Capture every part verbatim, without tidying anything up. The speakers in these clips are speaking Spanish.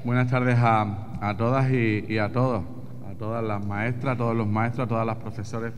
Buenas tardes a, a todas y, y a todos, a todas las maestras, a todos los maestros, a todas las profesores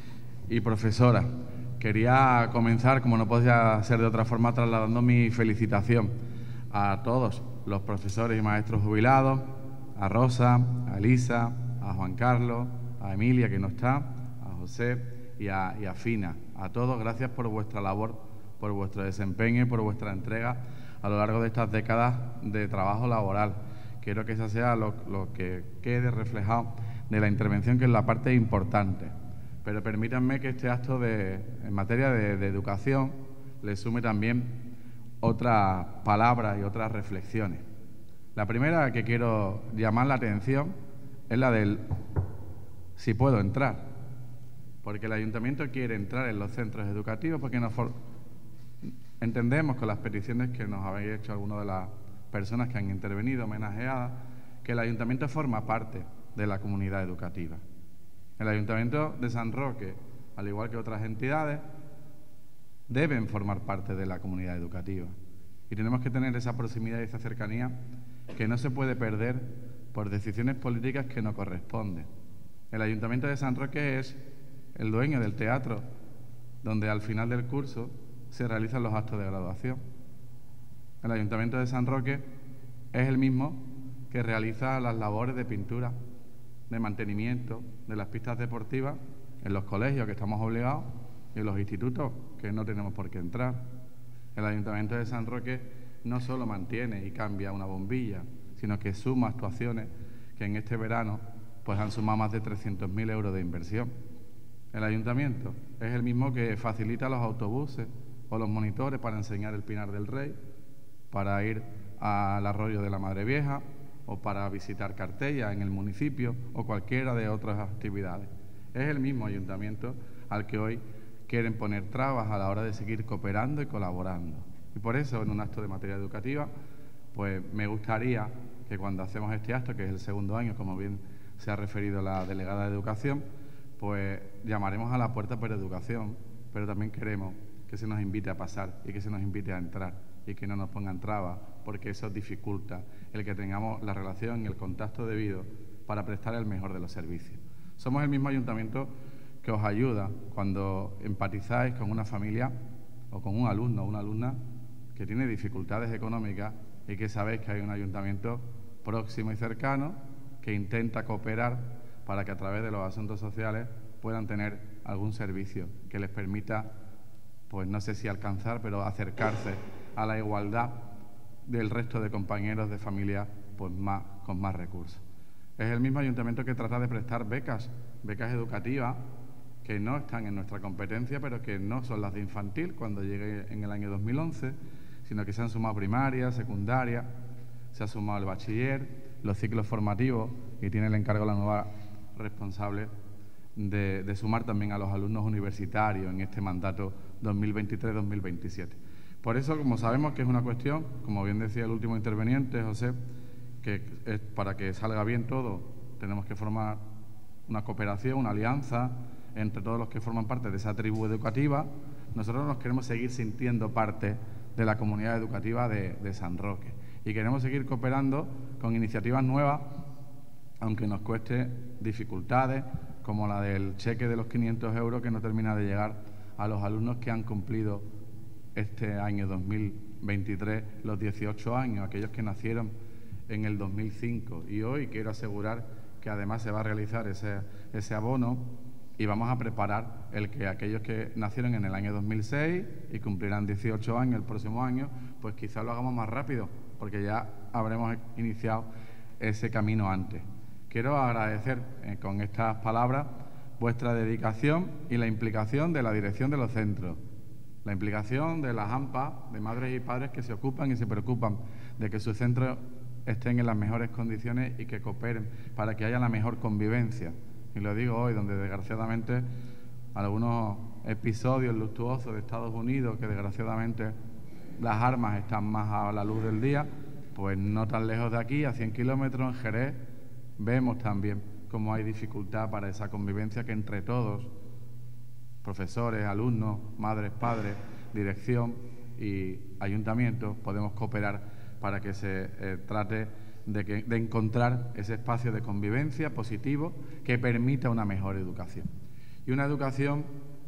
y profesoras. Quería comenzar, como no podía ser de otra forma, trasladando mi felicitación a todos los profesores y maestros jubilados, a Rosa, a Elisa, a Juan Carlos, a Emilia, que no está, a José y a, y a Fina. A todos, gracias por vuestra labor, por vuestro desempeño y por vuestra entrega a lo largo de estas décadas de trabajo laboral. Quiero que esa sea lo, lo que quede reflejado de la intervención, que es la parte importante. Pero permítanme que este acto de, en materia de, de educación le sume también otras palabras y otras reflexiones. La primera que quiero llamar la atención es la del si puedo entrar, porque el ayuntamiento quiere entrar en los centros educativos porque nos entendemos con las peticiones que nos habéis hecho algunas de las personas que han intervenido, homenajeadas, que el ayuntamiento forma parte de la comunidad educativa. El ayuntamiento de San Roque, al igual que otras entidades, deben formar parte de la comunidad educativa. Y tenemos que tener esa proximidad y esa cercanía que no se puede perder por decisiones políticas que no corresponden. El ayuntamiento de San Roque es el dueño del teatro, donde al final del curso se realizan los actos de graduación. El Ayuntamiento de San Roque es el mismo que realiza las labores de pintura, de mantenimiento de las pistas deportivas en los colegios, que estamos obligados, y en los institutos, que no tenemos por qué entrar. El Ayuntamiento de San Roque no solo mantiene y cambia una bombilla, sino que suma actuaciones que en este verano pues han sumado más de trescientos mil euros de inversión. El Ayuntamiento es el mismo que facilita los autobuses o los monitores para enseñar el Pinar del Rey, para ir al arroyo de la Madre Vieja o para visitar Cartella en el municipio o cualquiera de otras actividades. Es el mismo ayuntamiento al que hoy quieren poner trabas a la hora de seguir cooperando y colaborando. Y por eso, en un acto de materia educativa, pues me gustaría que cuando hacemos este acto, que es el segundo año, como bien se ha referido la delegada de Educación, pues llamaremos a la puerta por educación, pero también queremos que se nos invite a pasar y que se nos invite a entrar y que no nos pongan trabas, porque eso dificulta el que tengamos la relación y el contacto debido para prestar el mejor de los servicios. Somos el mismo ayuntamiento que os ayuda cuando empatizáis con una familia o con un alumno o una alumna que tiene dificultades económicas y que sabéis que hay un ayuntamiento próximo y cercano que intenta cooperar para que a través de los asuntos sociales puedan tener algún servicio que les permita, pues no sé si alcanzar, pero acercarse a la igualdad del resto de compañeros de familia pues más, con más recursos. Es el mismo ayuntamiento que trata de prestar becas, becas educativas que no están en nuestra competencia, pero que no son las de infantil cuando llegue en el año dos mil once, sino que se han sumado primaria, secundaria, se ha sumado el bachiller, los ciclos formativos, y tiene el encargo la nueva responsable de, de sumar también a los alumnos universitarios en este mandato dos mil veintitrés dos mil veintisiete. Por eso, como sabemos que es una cuestión, como bien decía el último interveniente, José, que es para que salga bien todo, tenemos que formar una cooperación, una alianza entre todos los que forman parte de esa tribu educativa. Nosotros nos queremos seguir sintiendo parte de la comunidad educativa de, de San Roque y queremos seguir cooperando con iniciativas nuevas, aunque nos cueste dificultades, como la del cheque de los quinientos euros que no termina de llegar a los alumnos que han cumplido este año dos mil veintitrés los dieciocho años, aquellos que nacieron en el dos mil cinco. Y hoy quiero asegurar que además se va a realizar ese, ese abono y vamos a preparar el que aquellos que nacieron en el año dos mil seis y cumplirán dieciocho años el próximo año, pues quizás lo hagamos más rápido, porque ya habremos iniciado ese camino antes. Quiero agradecer eh, con estas palabras vuestra dedicación y la implicación de la dirección de los centros, la implicación de las A M P A, de madres y padres que se ocupan y se preocupan de que sus centros estén en las mejores condiciones y que cooperen para que haya la mejor convivencia. Y lo digo hoy, donde desgraciadamente algunos episodios luctuosos de Estados Unidos, que desgraciadamente las armas están más a la luz del día, pues no tan lejos de aquí, a cien kilómetros, en Jerez, vemos también cómo hay dificultad para esa convivencia que entre todos, profesores, alumnos, madres, padres, dirección y ayuntamientos, podemos cooperar para que se eh, trate de, que, de encontrar ese espacio de convivencia positivo que permita una mejor educación. Y una educación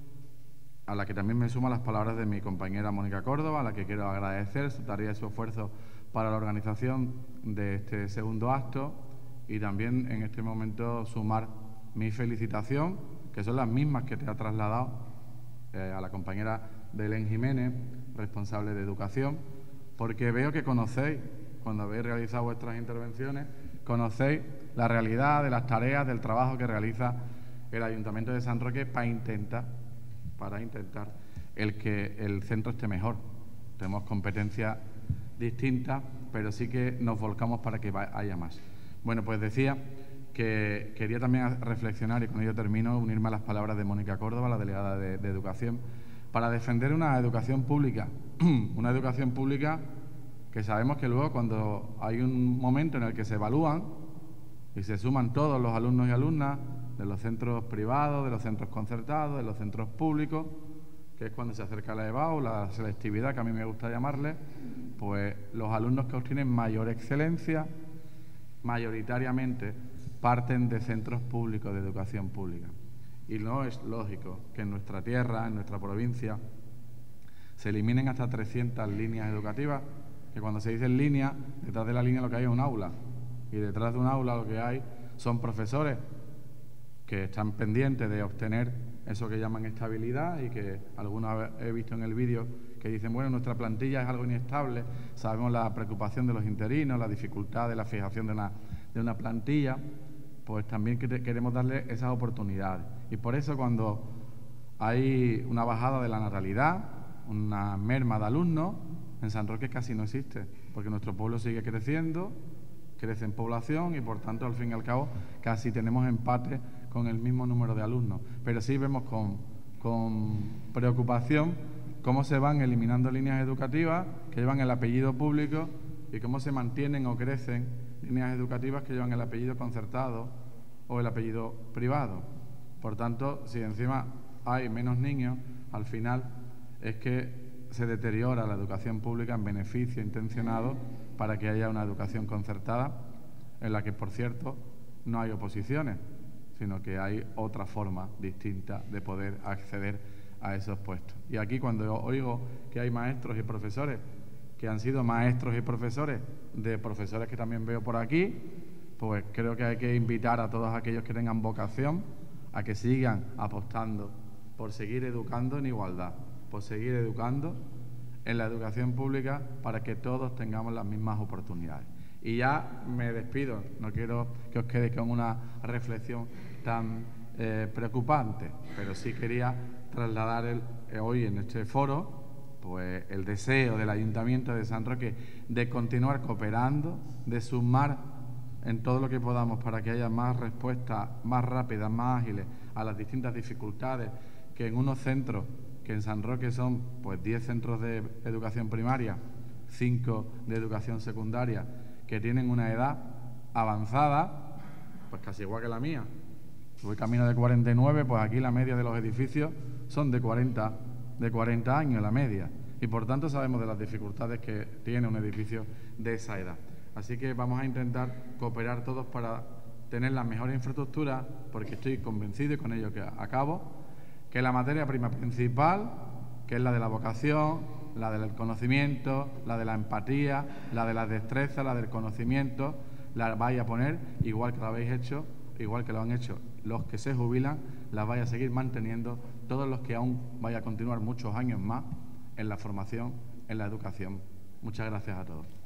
a la que también me suman las palabras de mi compañera Mónica Córdoba, a la que quiero agradecer su tarea y su esfuerzo para la organización de este segundo acto, y también en este momento sumar mi felicitación, que son las mismas que te ha trasladado eh, a la compañera Belén Jiménez, responsable de educación, porque veo que conocéis, cuando habéis realizado vuestras intervenciones, conocéis la realidad de las tareas, del trabajo que realiza el Ayuntamiento de San Roque para intentar, para intentar el que el centro esté mejor. Tenemos competencias distintas, pero sí que nos volcamos para que haya más. Bueno, pues decía que quería también reflexionar, y con ello termino, unirme a las palabras de Mónica Córdoba, la delegada de, de Educación, para defender una educación pública, una educación pública que sabemos que luego, cuando hay un momento en el que se evalúan y se suman todos los alumnos y alumnas de los centros privados, de los centros concertados, de los centros públicos, que es cuando se acerca la EBAU, la selectividad, que a mí me gusta llamarle, pues los alumnos que obtienen mayor excelencia, mayoritariamente parten de centros públicos de educación pública. Y no es lógico que en nuestra tierra, en nuestra provincia, se eliminen hasta trescientas líneas educativas, que cuando se dice en línea, detrás de la línea lo que hay es un aula, y detrás de un aula lo que hay son profesores que están pendientes de obtener eso que llaman estabilidad, y que algunos he visto en el vídeo que dicen, bueno, nuestra plantilla es algo inestable, sabemos la preocupación de los interinos, la dificultad de la fijación de una, de una plantilla, pues también queremos darle esas oportunidades. Y por eso, cuando hay una bajada de la natalidad, una merma de alumnos, en San Roque casi no existe, porque nuestro pueblo sigue creciendo, crece en población, y por tanto, al fin y al cabo, casi tenemos empate con el mismo número de alumnos. Pero sí vemos con, con preocupación cómo se van eliminando líneas educativas que llevan el apellido público, y cómo se mantienen o crecen líneas educativas que llevan el apellido concertado o el apellido privado. Por tanto, si encima hay menos niños, al final es que se deteriora la educación pública en beneficio intencionado para que haya una educación concertada, en la que, por cierto, no hay oposiciones, sino que hay otra forma distinta de poder acceder a esos puestos. Y aquí, cuando oigo que hay maestros y profesores que han sido maestros y profesores de profesores que también veo por aquí, pues creo que hay que invitar a todos aquellos que tengan vocación a que sigan apostando por seguir educando en igualdad, por seguir educando en la educación pública, para que todos tengamos las mismas oportunidades. Y ya me despido, no quiero que os quedéis con una reflexión tan eh, preocupante, pero sí quería trasladar el, eh, hoy en este foro pues el deseo del Ayuntamiento de San Roque de continuar cooperando, de sumar en todo lo que podamos para que haya más respuestas más rápidas, más ágiles a las distintas dificultades que en unos centros, que en San Roque son pues diez centros de educación primaria, cinco de educación secundaria, que tienen una edad avanzada, pues casi igual que la mía. Voy camino de cuarenta y nueve, pues aquí la media de los edificios son de cuarenta, de cuarenta años la media, y por tanto sabemos de las dificultades que tiene un edificio de esa edad. Así que vamos a intentar cooperar todos para tener las mejores infraestructuras, porque estoy convencido, y con ello que acabo, que la materia prima principal, que es la de la vocación, la del conocimiento, la de la empatía, la de la destreza, la del conocimiento, la vais a poner igual que lo habéis hecho, igual que lo han hecho los que se jubilan, las vais a seguir manteniendo todos los que aún vaya a continuar muchos años más en la formación, en la educación. Muchas gracias a todos.